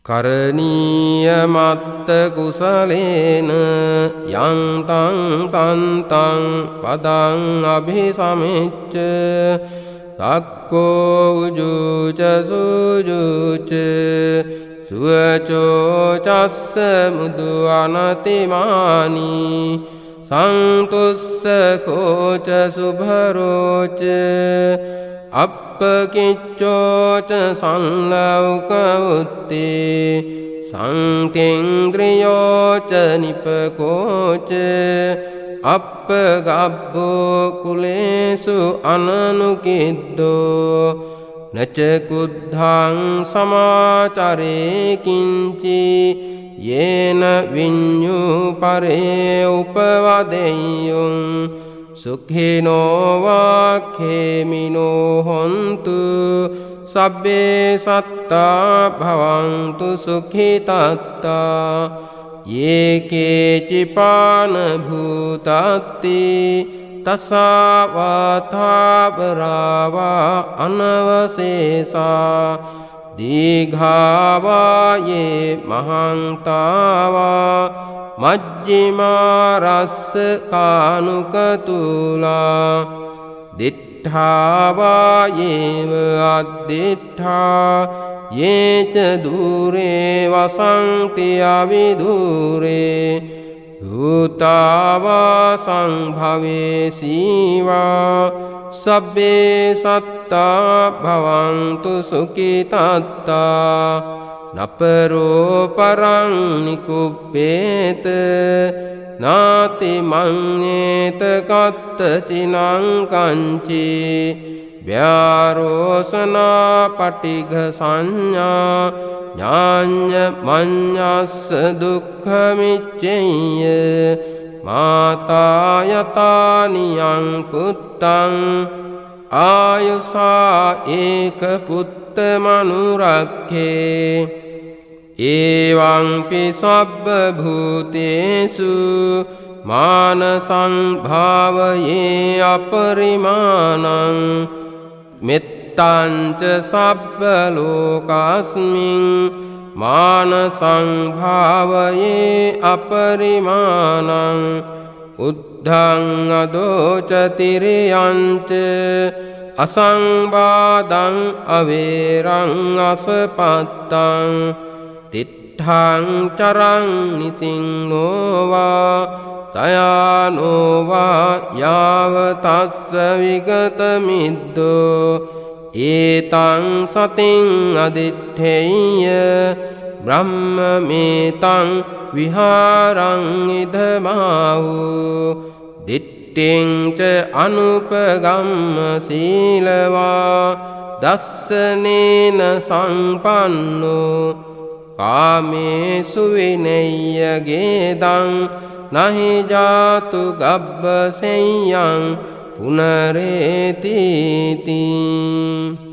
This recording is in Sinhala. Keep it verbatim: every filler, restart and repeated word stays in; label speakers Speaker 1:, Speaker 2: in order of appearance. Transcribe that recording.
Speaker 1: කරණීය මත්ත කුසලේන යන්තං සන්තං පදං අභිසමෙච්ච සක්කෝ උජුච සුජුච සුවචෝ චස්ස මුදු අනතිමානි සන්තුස්ස කෝච සුභරෝච අප්පකිච්චෝච සංලෞක උත්තේ සංතේන්ද්‍රියෝච නිපකෝච අප්පගබ්බෝ කුලේසු අනනුකිද්දෝ නච කුද්ධං සමාචරේ කිංචි යේන විඤ්ඤු පරේ උපවදෙය්‍යං සුඛිනෝ වාඛේමිනෝ හොන්තු සබ්බේ සත්තා භවන්තු සුඛිතත්තා යේකේචිපාන භූතත්ති තසාවාථාවරාවා අනවසේසා දීඝාවායේ මහන්තාවා මජ්ජිමා රස්ස කානුකතුලා දිට්ඨාවායේව අද්දිට්ඨා යේච දූරේ වසන්ති අවිදූරේ භූතාවා සංභවේ සීවා සබ්බේ සත්තා භවන්තු සුඛිතත්තා නපරෝ පරං නිකුප්පේත නාති මඤ්ඤේත කත්ත චිනං කංචි ව්‍යාරෝසනා පටිඝ සංඥා ඥාඤ්ඤ මඤ්ඤස්ස දුක්ඛ මිච්ඡේය මාතා යතානියං පුත්තං ආයුසා ඒක පුත්ත මනුරක්ඛේ එවං පිසබ්බ භූතේසු මානසං භාවයේ අපරිමාණං මෙත්තං ච සබ්බ ලෝකස්මින් මානසං භාවයේ අපරිමාණං උද්ධං අදෝච තිරියංච අසංබාදං අවේරං අසපත්තං තිට්ඨං චරං නිසින්නෝවා සයානෝවා යාව තස්ස විගත මිද්දෝ ඒතං සතින් අදිත්තේය බ්‍රහ්මමේතං විහාරං ඉදමාවෝ දිට්ඨිං ච අනුපගම්ම සීලවා දස්සනේන සංපන්නෝ කාමේසු විනය්‍ය ගේදං නහි ජාතු ගබ්බසෙය්‍යං පුනරේතිති